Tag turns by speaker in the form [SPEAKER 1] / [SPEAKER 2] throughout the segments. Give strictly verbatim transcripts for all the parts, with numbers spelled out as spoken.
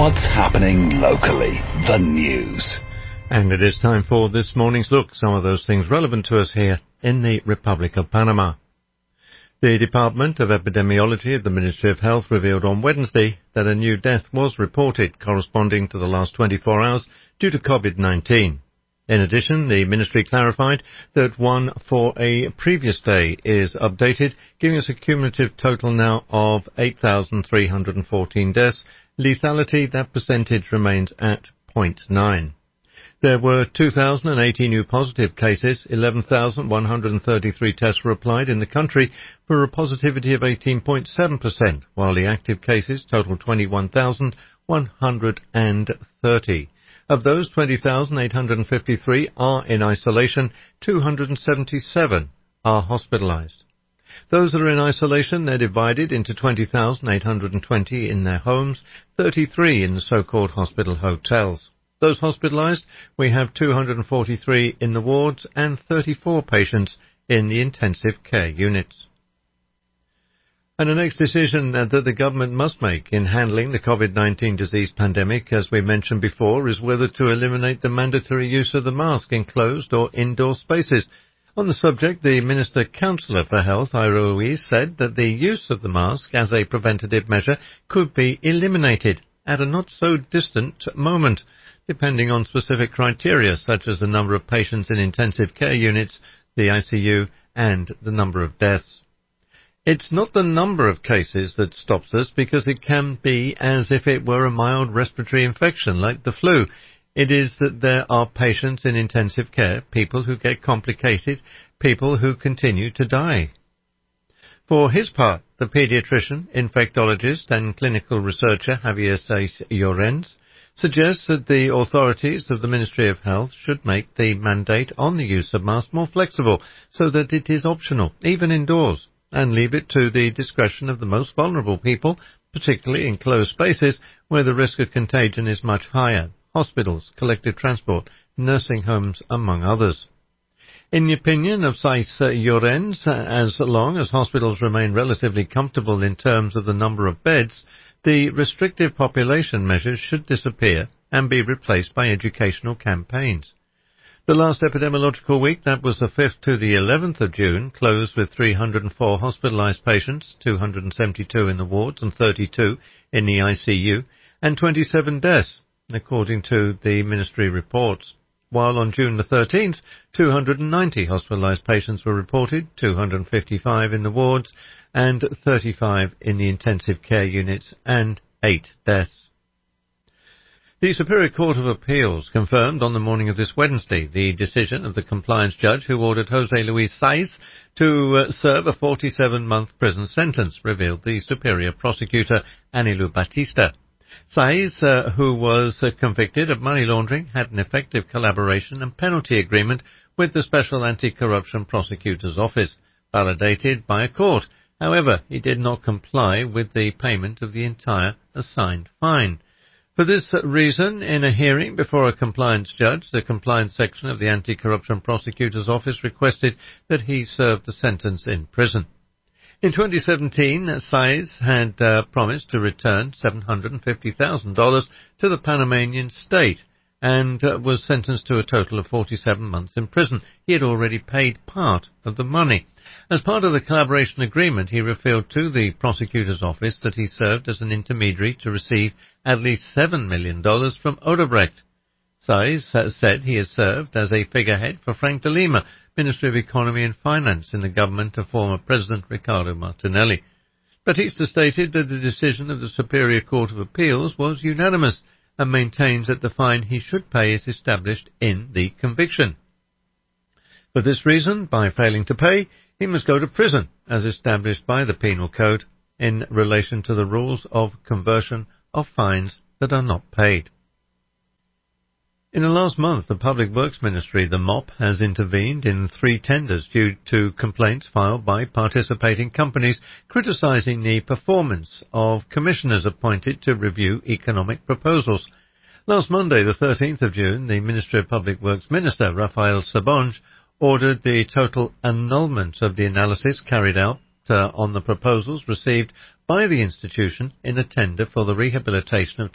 [SPEAKER 1] What's happening locally? The news.
[SPEAKER 2] And it is time for this morning's look, some of those things relevant to us here in the Republic of Panama. The Department of Epidemiology of the Ministry of Health revealed on Wednesday that a new death was reported corresponding to the last twenty-four hours due to COVID nineteen. In addition, the ministry clarified that one for a previous day is updated, giving us a cumulative total now of eight thousand three hundred fourteen deaths. Lethality, that percentage remains at zero point nine. There were two thousand eighty new positive cases, eleven thousand one hundred thirty-three tests were applied in the country for a positivity of eighteen point seven percent, while the active cases totaled twenty-one thousand one hundred thirty. Of those, twenty thousand eight hundred fifty-three are in isolation, two hundred seventy-seven are hospitalized. Those that are in isolation, they're divided into twenty thousand eight hundred twenty in their homes, thirty-three in the so-called hospital hotels. Those hospitalized, we have two hundred forty-three in the wards and thirty-four patients in the intensive care units. And the next decision that the government must make in handling the COVID nineteen disease pandemic, as we mentioned before, is whether to eliminate the mandatory use of the mask in closed or indoor spaces. On the subject, the Minister Councillor for Health, Ira Ruiz, said that the use of the mask as a preventative measure could be eliminated at a not-so-distant moment, depending on specific criteria such as the number of patients in intensive care units, the I C U, and the number of deaths. It's not the number of cases that stops us, because it can be as if it were a mild respiratory infection like the flu. It is that there are patients in intensive care, people who get complicated, people who continue to die. For his part, the paediatrician, infectologist and clinical researcher Javier Saiz Llorens suggests that the authorities of the Ministry of Health should make the mandate on the use of masks more flexible so that it is optional, even indoors, and leave it to the discretion of the most vulnerable people, particularly in closed spaces where the risk of contagion is much higher. Hospitals, collective transport, nursing homes, among others. In the opinion of Saiz Llorens, as long as hospitals remain relatively comfortable in terms of the number of beds, the restrictive population measures should disappear and be replaced by educational campaigns. The last epidemiological week, that was the fifth to the eleventh of June, closed with three hundred four hospitalized patients, two hundred seventy-two in the wards and thirty-two in the I C U, and twenty-seven deaths, according to the ministry reports. While on June the thirteenth, two hundred ninety hospitalized patients were reported, two hundred fifty-five in the wards and thirty-five in the intensive care units, and eight deaths. The Superior Court of Appeals confirmed on the morning of this Wednesday the decision of the compliance judge who ordered José Luis Saiz to uh, serve a forty-seven month prison sentence, revealed the Superior Prosecutor Anilu Batista. Saiz, uh, who was uh, convicted of money laundering, had an effective collaboration and penalty agreement with the Special Anti-Corruption Prosecutor's Office, validated by a court. However, he did not comply with the payment of the entire assigned fine. For this reason, in a hearing before a compliance judge, the compliance section of the Anti-Corruption Prosecutor's Office requested that he serve the sentence in prison. In twenty seventeen, Saiz had uh, promised to return seven hundred fifty thousand dollars to the Panamanian state and uh, was sentenced to a total of forty-seven months in prison. He had already paid part of the money. As part of the collaboration agreement, he revealed to the prosecutor's office that he served as an intermediary to receive at least seven million dollars from Odebrecht. Saiz has said he has served as a figurehead for Frank de Lima, Ministry of Economy and Finance in the government of former President Ricardo Martinelli. Batista stated that the decision of the Superior Court of Appeals was unanimous and maintains that the fine he should pay is established in the conviction. For this reason, by failing to pay, he must go to prison, as established by the Penal Code, in relation to the rules of conversion of fines that are not paid. In the last month, the Public Works Ministry, the M O P, has intervened in three tenders due to complaints filed by participating companies criticising the performance of commissioners appointed to review economic proposals. Last Monday, the thirteenth of June, the Ministry of Public Works Minister, Rafael Sabonge, ordered the total annulment of the analysis carried out uh, on the proposals received by the institution in a tender for the rehabilitation of twelve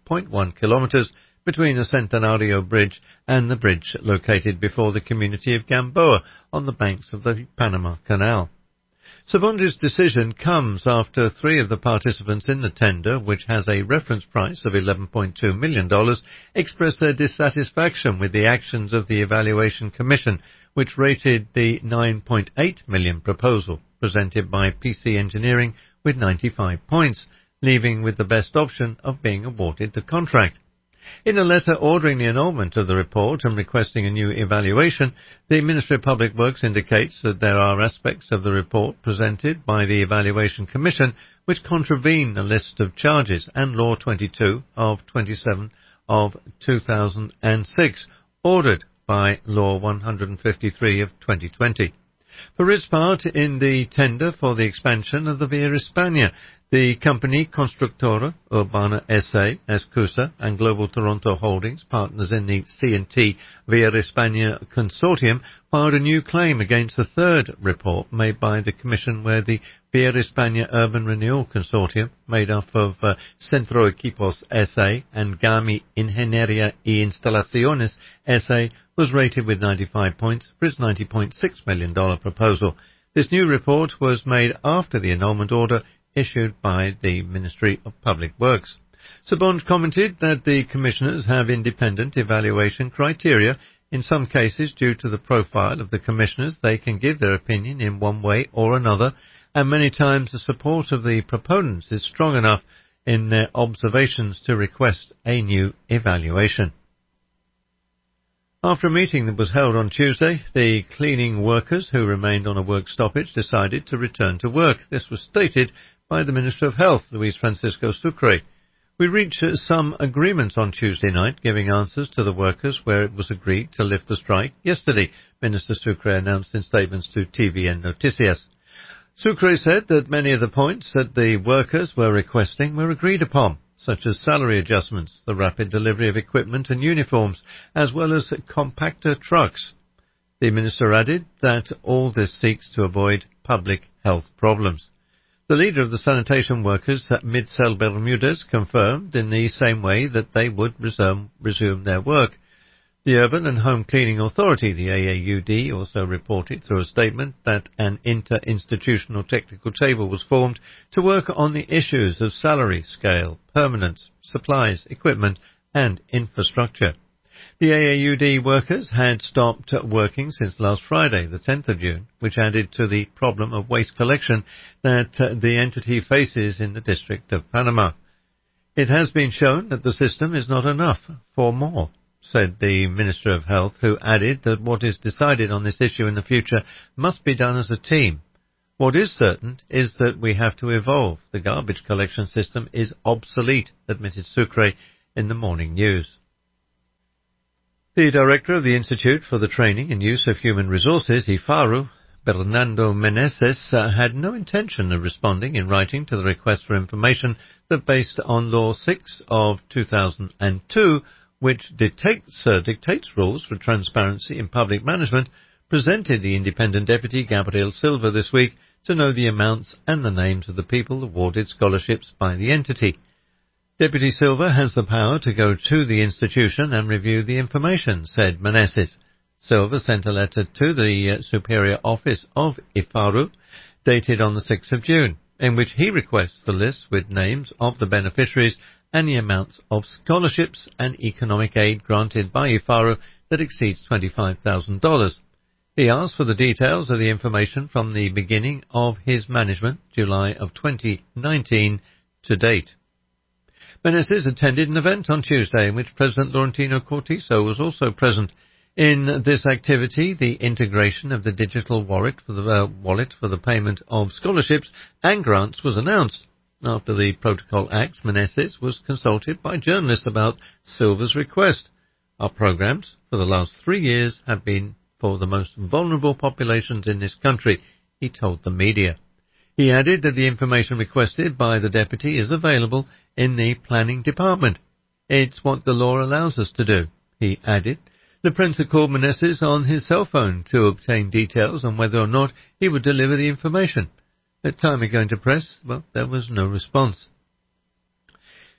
[SPEAKER 2] point one kilometres between the Centenario Bridge and the bridge located before the community of Gamboa on the banks of the Panama Canal. Sabonji's decision comes after three of the participants in the tender, which has a reference price of eleven point two million dollars, expressed their dissatisfaction with the actions of the Evaluation Commission, which rated the nine point eight million dollars proposal presented by P C Engineering with ninety-five points, leaving with the best option of being awarded the contract. In a letter ordering the annulment of the report and requesting a new evaluation, the Ministry of Public Works indicates that there are aspects of the report presented by the Evaluation Commission which contravene the list of charges and Law twenty-two of twenty-seven of two thousand six, ordered by Law one hundred fifty-three of twenty twenty. For its part in the tender for the expansion of the Via Hispania, the company Constructora Urbana S A, Escusa, and Global Toronto Holdings, partners in the C and T Via Hispania Consortium, filed a new claim against the third report made by the Commission, where the Via Hispania Urban Renewal Consortium, made up of uh, Centro Equipos S A and GAMI Ingeniería y Instalaciones S A, was rated with ninety-five points for its ninety point six million dollars proposal. This new report was made after the annulment order issued by the Ministry of Public Works. Sabonj commented that the commissioners have independent evaluation criteria. In some cases, due to the profile of the commissioners, they can give their opinion in one way or another, and many times the support of the proponents is strong enough in their observations to request a new evaluation. After a meeting that was held on Tuesday, the cleaning workers who remained on a work stoppage decided to return to work. This was stated by the Minister of Health, Luis Francisco Sucre. We reached some agreements on Tuesday night, giving answers to the workers where it was agreed to lift the strike yesterday, Minister Sucre announced in statements to T V N Noticias. Sucre said that many of the points that the workers were requesting were agreed upon, such as salary adjustments, the rapid delivery of equipment and uniforms, as well as compactor trucks. The minister added that all this seeks to avoid public health problems. The leader of the sanitation workers at Midsel Bermudez confirmed in the same way that they would resume, resume their work. The Urban and Home Cleaning Authority, the A A U D, also reported through a statement that an inter-institutional technical table was formed to work on the issues of salary, scale, permanence, supplies, equipment and infrastructure. The A A U D workers had stopped working since last Friday, the tenth of June, which added to the problem of waste collection that uh, the entity faces in the District of Panama. It has been shown that the system is not enough for more, said the Minister of Health, who added that what is decided on this issue in the future must be done as a team. What is certain is that we have to evolve. The garbage collection system is obsolete, admitted Sucre in the Morning News. The director of the Institute for the Training and Use of Human Resources, IFARU, Bernardo Meneses, uh, had no intention of responding in writing to the request for information that, based on Law six of two thousand two, which dictates, uh, dictates rules for transparency in public management, presented the independent deputy Gabriel Silva this week to know the amounts and the names of the people awarded scholarships by the entity. Deputy Silva has the power to go to the institution and review the information, said Meneses. Silva sent a letter to the uh, Superior Office of IFARU, dated on the sixth of June, in which he requests the list with names of the beneficiaries and the amounts of scholarships and economic aid granted by IFARU that exceeds twenty-five thousand dollars. He asked for the details of the information from the beginning of his management, July of twenty nineteen, to date. Meneses attended an event on Tuesday in which President Laurentino Cortizo was also present. In this activity, the integration of the digital wallet for the, uh, wallet for the payment of scholarships and grants was announced. After the protocol acts, Meneses was consulted by journalists about Silva's request. Our programs for the last three years have been for the most vulnerable populations in this country, he told the media. He added that the information requested by the deputy is available in the planning department. It's what the law allows us to do, he added. The prince had called Meneses on his cell phone to obtain details on whether or not he would deliver the information. At time of going to press, well, there was no response.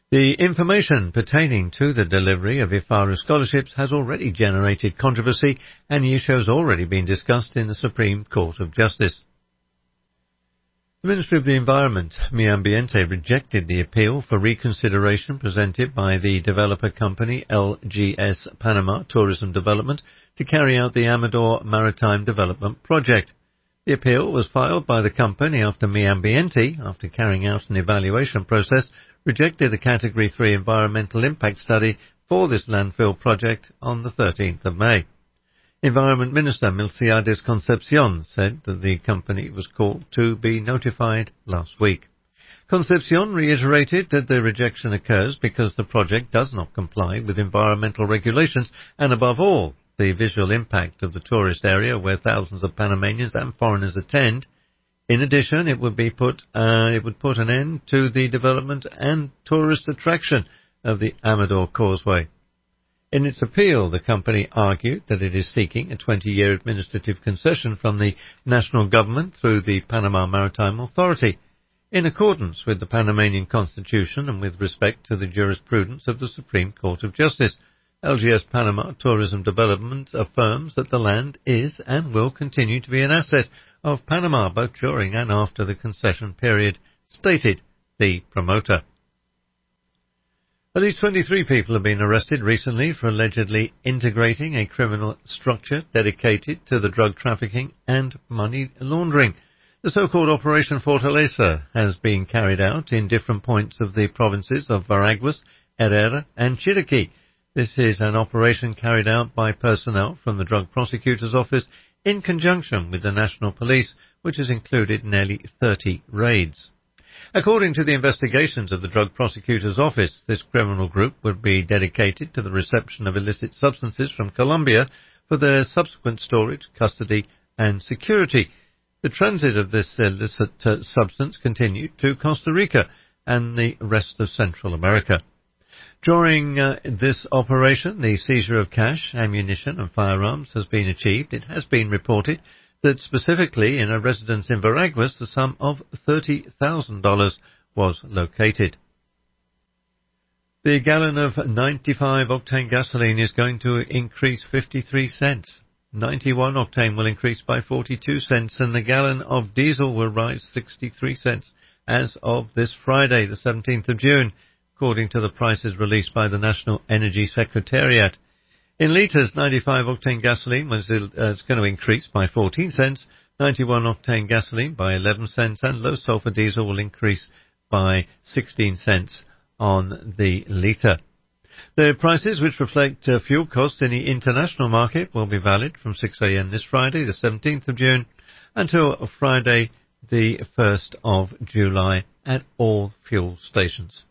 [SPEAKER 2] The information pertaining to the delivery of IFARU scholarships has already generated controversy, and the issue has already been discussed in the Supreme Court of Justice. The Ministry of the Environment, Medio Ambiente, rejected the appeal for reconsideration presented by the developer company L G S Panama Tourism Development to carry out the Amador Maritime Development Project. The appeal was filed by the company after Medio Ambiente, after carrying out an evaluation process, rejected the Category three environmental impact study for this landfill project on the thirteenth of May. Environment Minister Milciades Concepcion said that the company was called to be notified last week. Concepcion reiterated that the rejection occurs because the project does not comply with environmental regulations and, above all, the visual impact of the tourist area where thousands of Panamanians and foreigners attend. In addition, it would be put uh, it would put an end to the development and tourist attraction of the Amador Causeway. In its appeal, the company argued that it is seeking a twenty-year administrative concession from the national government through the Panama Maritime Authority, in accordance with the Panamanian Constitution and with respect to the jurisprudence of the Supreme Court of Justice. L G S Panama Tourism Development affirms that the land is and will continue to be an asset of Panama both during and after the concession period, stated the promoter. At least twenty-three people have been arrested recently for allegedly integrating a criminal structure dedicated to the drug trafficking and money laundering. The so-called Operation Fortaleza has been carried out in different points of the provinces of Veraguas, Herrera and Chiriquí. This is an operation carried out by personnel from the Drug Prosecutor's Office in conjunction with the National Police, which has included nearly thirty raids. According to the investigations of the Drug Prosecutor's Office, this criminal group would be dedicated to the reception of illicit substances from Colombia for their subsequent storage, custody and security. The transit of this illicit uh, substance continued to Costa Rica and the rest of Central America. During uh, this operation, the seizure of cash, ammunition and firearms has been achieved. It has been reported that specifically in a residence in Veraguas, the sum of thirty thousand dollars was located. The gallon of ninety-five octane gasoline is going to increase fifty-three cents. ninety-one octane will increase by forty-two cents, and the gallon of diesel will rise sixty-three cents as of this Friday, the seventeenth of June. According to the prices released by the National Energy Secretariat. In litres, ninety-five octane gasoline was uh, is going to increase by fourteen cents, ninety-one octane gasoline by eleven cents, and low sulfur diesel will increase by sixteen cents on the litre. The prices, which reflect uh, fuel costs in the international market, will be valid from six a m this Friday, the seventeenth of June, until Friday, the first of July, at all fuel stations.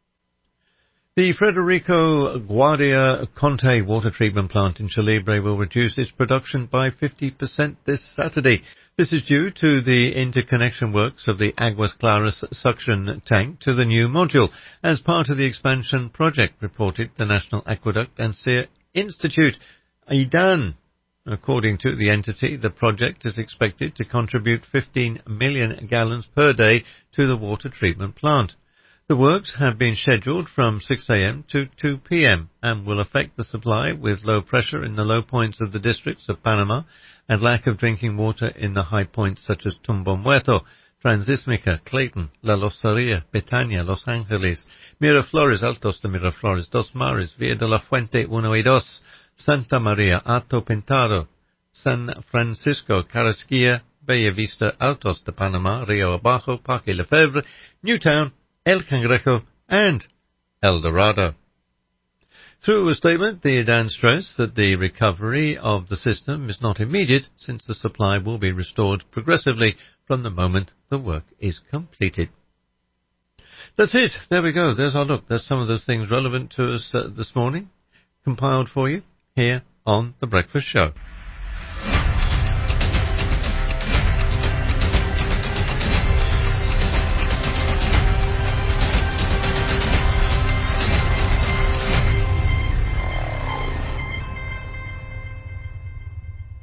[SPEAKER 2] The Federico Guardia Conte water treatment plant in Chilibre will reduce its production by fifty percent this Saturday. This is due to the interconnection works of the Aguas Claras suction tank to the new module as part of the expansion project, reported the National Aqueduct and Sewer Institute, I D A N. According to the entity, the project is expected to contribute fifteen million gallons per day to the water treatment plant. The works have been scheduled from six a m to two p m and will affect the supply with low pressure in the low points of the districts of Panama and lack of drinking water in the high points such as Tumbo Muerto, Transísmica, Clayton, La Loceria, Betania, Los Angeles, Miraflores, Altos de Miraflores, Dos Mares, Villa de la Fuente uno y dos, Santa María, Alto Pintado, San Francisco, Carrasquilla, Bella Vista, Altos de Panama, Rio Abajo, Parque Lefebvre, Newtown, El Cangrejo and El Dorado. Through a statement, the I D A N stressed that the recovery of the system is not immediate, since the supply will be restored progressively from the moment the work is completed. That's it. There we go. There's our look. There's some of those things relevant to us uh, this morning, compiled for you here on The Breakfast Show.